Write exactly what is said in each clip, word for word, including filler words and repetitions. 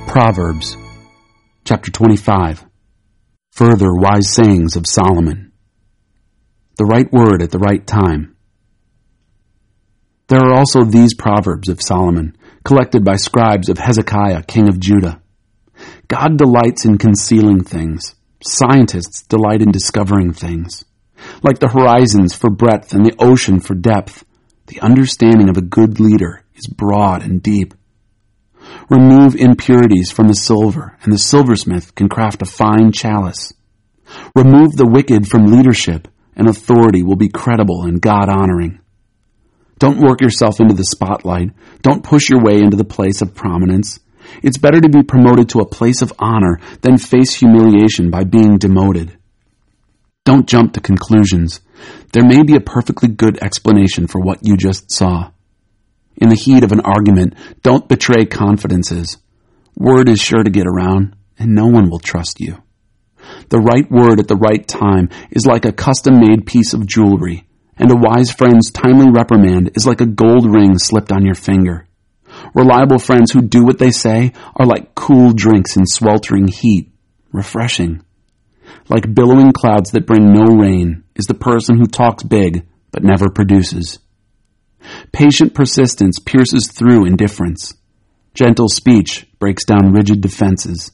Proverbs, chapter twenty-five. Further wise sayings of Solomon. The right word at the right time. There are also these proverbs of Solomon, collected by scribes of Hezekiah, king of Judah. God delights in concealing things. Scientists delight in discovering things. Like the horizons for breadth and the ocean for depth, the understanding of a good leader is broad and deep. Remove impurities from the silver, and the silversmith can craft a fine chalice. Remove the wicked from leadership, and authority will be credible and God-honoring. Don't work yourself into the spotlight. Don't push your way into the place of prominence. It's better to be promoted to a place of honor than face humiliation by being demoted. Don't jump to conclusions. There may be a perfectly good explanation for what you just saw. In the heat of an argument, don't betray confidences. Word is sure to get around, and no one will trust you. The right word at the right time is like a custom-made piece of jewelry, and a wise friend's timely reprimand is like a gold ring slipped on your finger. Reliable friends who do what they say are like cool drinks in sweltering heat, refreshing. Like billowing clouds that bring no rain is the person who talks big but never produces. Patient persistence pierces through indifference. Gentle speech breaks down rigid defenses.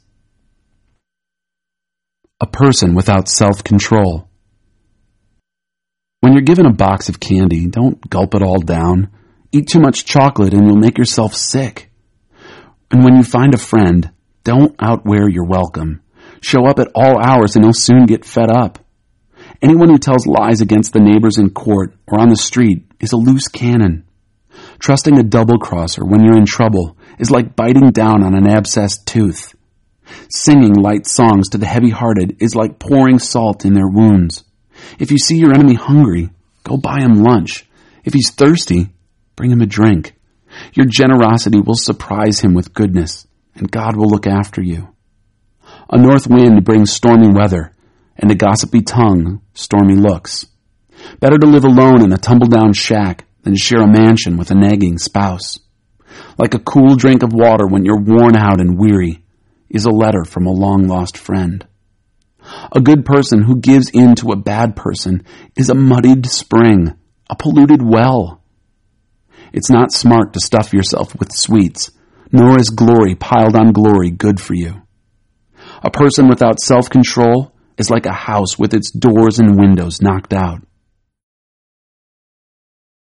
A person without self-control. When you're given a box of candy, don't gulp it all down. Eat too much chocolate and you'll make yourself sick. And when you find a friend, don't outwear your welcome. Show up at all hours and you'll soon get fed up. Anyone who tells lies against the neighbors in court or on the street is a loose cannon. Trusting a double-crosser when you're in trouble is like biting down on an abscessed tooth. Singing light songs to the heavy-hearted is like pouring salt in their wounds. If you see your enemy hungry, go buy him lunch. If he's thirsty, bring him a drink. Your generosity will surprise him with goodness, and God will look after you. A north wind brings stormy weather, and a gossipy tongue, stormy looks. Better to live alone in a tumble-down shack than to share a mansion with a nagging spouse. Like a cool drink of water when you're worn out and weary is a letter from a long-lost friend. A good person who gives in to a bad person is a muddied spring, a polluted well. It's not smart to stuff yourself with sweets, nor is glory piled on glory good for you. A person without self-control is like a house with its doors and windows knocked out.